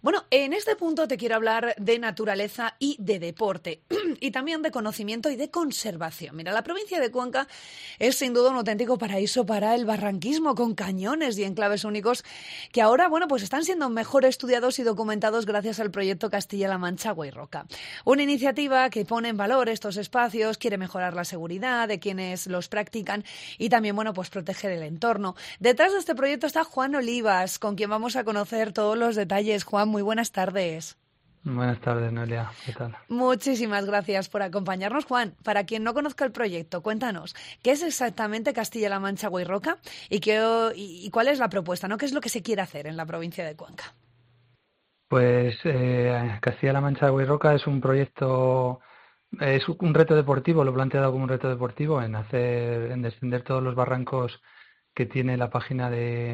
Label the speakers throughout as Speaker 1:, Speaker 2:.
Speaker 1: Bueno, en este punto te quiero hablar de naturaleza y de deporte, y también de conocimiento y de conservación. Mira, la provincia de Cuenca es sin duda un auténtico paraíso para el barranquismo, con cañones y enclaves únicos que ahora, bueno, pues están siendo mejor estudiados y documentados gracias al proyecto Castilla-La Mancha Agua y Roca. Una iniciativa que pone en valor estos espacios, quiere mejorar la seguridad de quienes los practican y también, bueno, pues proteger el entorno. Detrás de este proyecto está Juan Olivas, con quien vamos a conocer todos los detalles. Juan, muy buenas tardes.
Speaker 2: Buenas tardes, Noelia. ¿Qué tal?
Speaker 1: Muchísimas gracias por acompañarnos, Juan. Para quien no conozca el proyecto, cuéntanos, ¿qué es exactamente Castilla-La Mancha Agua y Roca y cuál es la propuesta, ¿no? ¿Qué es lo que se quiere hacer en la provincia de Cuenca?
Speaker 2: Pues Castilla-La Mancha de Roca es un proyecto, es un reto deportivo, lo he planteado como un reto deportivo en descender todos los barrancos que tiene la página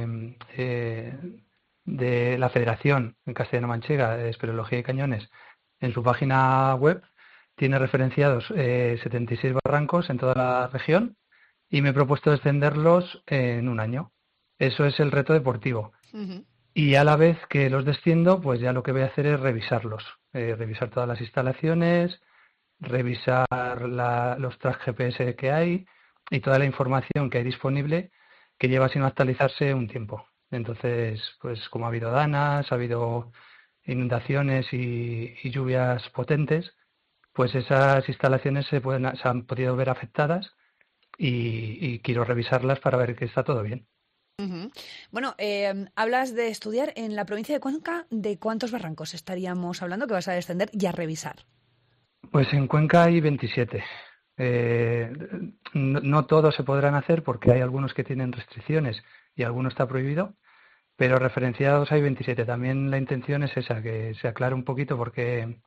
Speaker 2: de la Federación en Castellano-Manchega de Espeleología y Cañones. En su página web tiene referenciados 76 barrancos en toda la región y me he propuesto descenderlos en un año. Eso es el reto deportivo.
Speaker 1: Uh-huh.
Speaker 2: Y a la vez que los desciendo, pues ya lo que voy a hacer es revisarlos, revisar todas las instalaciones, revisar los tracks GPS que hay y toda la información que hay disponible que lleva sin actualizarse un tiempo. Entonces, pues como ha habido danas, ha habido inundaciones y lluvias potentes, pues esas instalaciones se han podido ver afectadas y quiero revisarlas para ver que está todo bien.
Speaker 1: Uh-huh. Bueno, hablas de estudiar en la provincia de Cuenca. ¿De cuántos barrancos estaríamos hablando que vas a descender y a revisar?
Speaker 2: Pues en Cuenca hay 27. Eh, no todos se podrán hacer porque hay algunos que tienen restricciones y alguno está prohibido, pero referenciados hay 27. También la intención es esa, que se aclare un poquito porque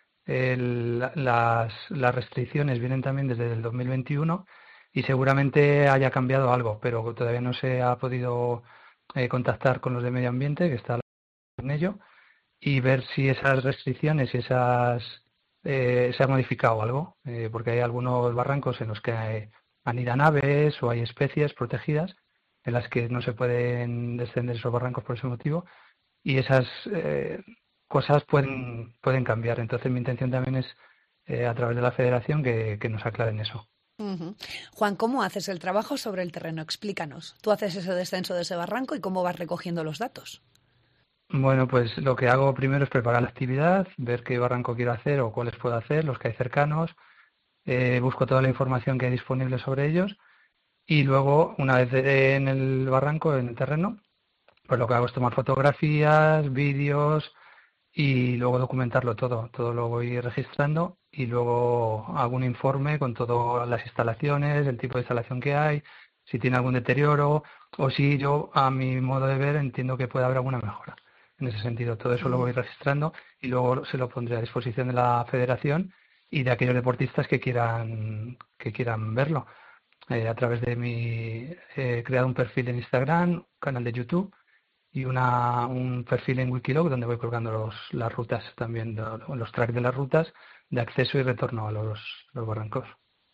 Speaker 2: las restricciones vienen también desde el 2021 y seguramente haya cambiado algo, pero todavía no se ha podido contactar con los de medio ambiente, que está en ello, y ver si esas restricciones y se ha modificado algo, porque hay algunos barrancos en los que anidan aves o hay especies protegidas en las que no se pueden descender esos barrancos por ese motivo y esas cosas pueden cambiar. Entonces mi intención también es a través de la federación que nos aclaren eso.
Speaker 1: Uh-huh. Juan, ¿cómo haces el trabajo sobre el terreno? Explícanos. Tú haces ese descenso de ese barranco y cómo vas recogiendo los datos.
Speaker 2: Bueno, pues lo que hago primero es preparar la actividad, ver qué barranco quiero hacer o cuáles puedo hacer, los que hay cercanos, busco toda la información que hay disponible sobre ellos y luego, una vez en el barranco, en el terreno, pues lo que hago es tomar fotografías, vídeos y luego documentarlo todo. Todo lo voy registrando y luego hago un informe con todas las instalaciones, el tipo de instalación que hay, si tiene algún deterioro o si yo, a mi modo de ver, entiendo que puede haber alguna mejora. En ese sentido, todo eso lo
Speaker 1: Uh-huh.
Speaker 2: voy registrando y luego se lo pondré a disposición de la federación y de aquellos deportistas que quieran verlo. A través de he creado un perfil en Instagram, un canal de YouTube y un perfil en Wikiloc donde voy colgando las rutas también, los tracks de las rutas de acceso y retorno a los barrancos.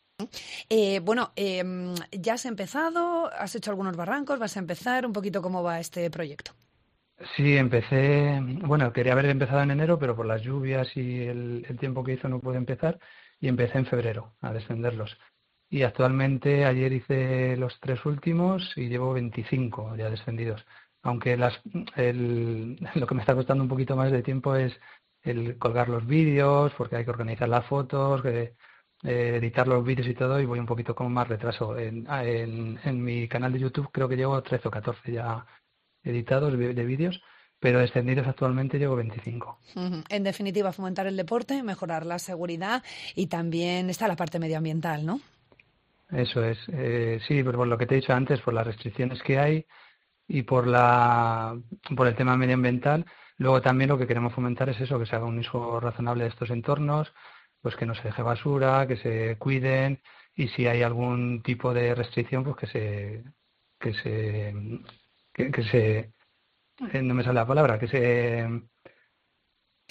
Speaker 1: ¿Ya has empezado? ¿Has hecho algunos barrancos? ¿Vas a empezar? Un poquito cómo va este proyecto.
Speaker 2: Sí, bueno, quería haber empezado en enero, pero por las lluvias y el tiempo que hizo no pude empezar y empecé en febrero a descenderlos. Y actualmente ayer hice los 3 últimos y llevo 25 ya descendidos. Aunque lo que me está costando un poquito más de tiempo es el colgar los vídeos, porque hay que organizar las fotos, editar los vídeos y todo, y voy un poquito con más retraso. En mi canal de YouTube creo que llevo 13 o 14 ya editados de vídeos, pero descendidos actualmente llevo 25.
Speaker 1: Uh-huh. En definitiva, fomentar el deporte, mejorar la seguridad y también está la parte medioambiental, ¿no?
Speaker 2: Eso es. Sí, por lo que te he dicho antes, por las restricciones que hay y por el tema medioambiental. Luego también lo que queremos fomentar es eso, que se haga un uso razonable de estos entornos, pues que no se deje basura, que se cuiden y si hay algún tipo de restricción, pues que se, que se, no me sale la palabra,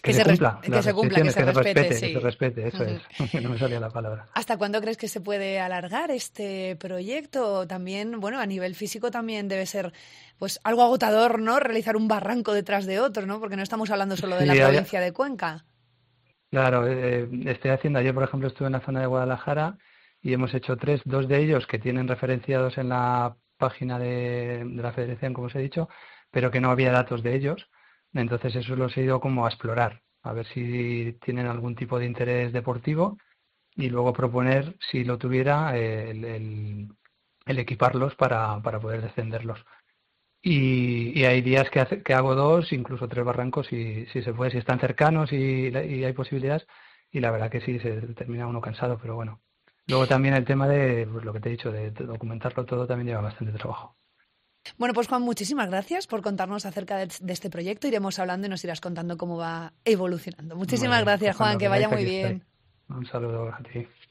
Speaker 2: Que se cumpla,
Speaker 1: que se cumpla, que se respete, sí.
Speaker 2: Que se respete, eso es, que no me salía la palabra.
Speaker 1: ¿Hasta cuándo crees que se puede alargar este proyecto? También, bueno, a nivel físico también debe ser pues algo agotador, ¿no? Realizar un barranco detrás de otro, ¿no? Porque no estamos hablando solo de la provincia de Cuenca.
Speaker 2: Claro, estoy haciendo, ayer por ejemplo estuve en la zona de Guadalajara y hemos hecho 3, 2 de ellos que tienen referenciados en la página de la federación, como os he dicho, pero que no había datos de ellos. Entonces eso los he ido como a explorar, a ver si tienen algún tipo de interés deportivo y luego proponer, si lo tuviera, el equiparlos para poder descenderlos. Y hay días que hago 2, incluso 3 barrancos, si se puede, si están cercanos y hay posibilidades. Y la verdad que sí, se termina uno cansado, pero bueno. Luego también el tema de, pues lo que te he dicho, de documentarlo todo también lleva bastante trabajo.
Speaker 1: Bueno, pues Juan, muchísimas gracias por contarnos acerca de este proyecto. Iremos hablando y nos irás contando cómo va evolucionando. Muchísimas gracias, Juan, que vaya muy bien.
Speaker 2: Un saludo a ti.